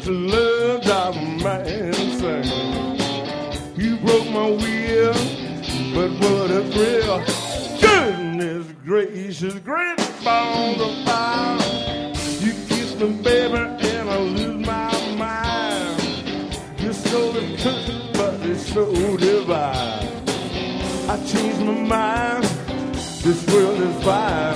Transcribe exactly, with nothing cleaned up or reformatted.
this love drive a man insane. You broke my wheel, but what a thrill. Goodness gracious, great balls of fire. You kiss me, baby, and I lose my mind. You're so good, but it's so divine. I changed my mind, this world is fine.